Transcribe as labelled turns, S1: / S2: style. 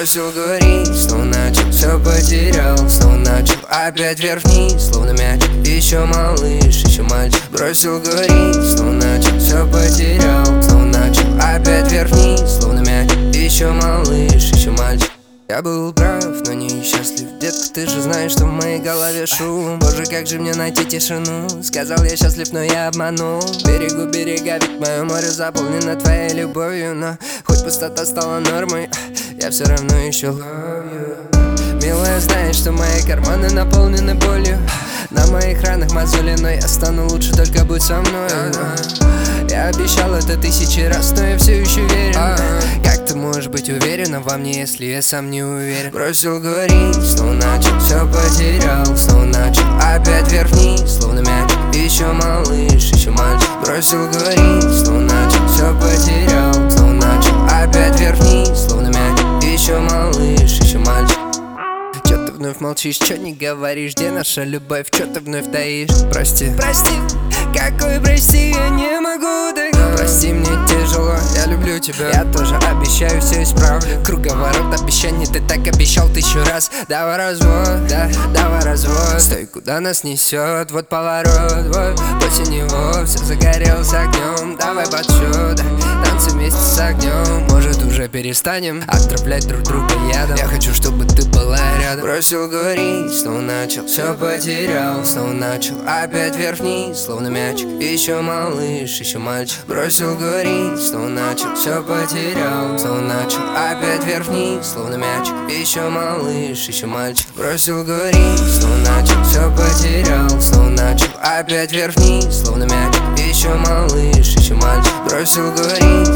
S1: Бросил говорить, снова начал, все потерял. Снова начал, опять вверх-вниз, словно мяч. Еще малыш, еще мальчик. Бросил говорить, снова начал, все потерял. Снова начал, опять вверх-вниз, словно мяч. Еще малыш, еще мальчик. Я был прав, но не счастлив. Детка, ты же знаешь, что в моей голове шум. Боже, как же мне найти тишину? Сказал я счастлив, но я обманул. Берегу берега, ведь мое море заполнено твоей любовью. Но хоть пустота стала нормой, я все равно еще love. Милая, знаешь, что мои карманы наполнены болью. На моих ранах мозоли, но я стану лучше, только будь со мной. Я обещал это 1000 раз, но я все еще верен. Как ты можешь быть уверена во мне, если я сам не уверен? Бросил говорить, снова начал, все потерял. Снова начал, опять вверх-вниз, словно мяч. Еще малыш, еще мальчик. Бросил говорить, снова начал, все потерял. Снова начал, опять вверх-вниз, словно мяч. Еще малыш, еще мальчик. Чё ты вновь молчишь, чё не говоришь? Где наша любовь, чё ты вновь таишь? Прости, прости, какой прости, я не могу так. Прости, мне тяжело, я люблю тебя. Я тоже обещаю, все исправлю. Круговорот обещаний, ты так обещал 1000 раз. Давай развод, да, давай развод. Стой, куда нас несет, вот поворот, вот после него все загорелось огнем. Давай подсчет, танцы вместе с огнем. Может уже перестанем отравлять друг друга ядом. Я хочу, чтобы ты была рядом. Бросил говорить, снова начал, все потерял. Снова начал, опять вверх-вниз, словно мячик. Еще малыш, еще мальчик. Бросил говорить, снова начал, все потерял. Снова начал, опять вверх-вниз, словно мячик. Еще малыш, еще мальчик. Бросил говорить, снова начал, все потерял. Снова начал, опять вверх-вниз, словно мячик. Еще малыш, еще мальчик. Бросил говорить,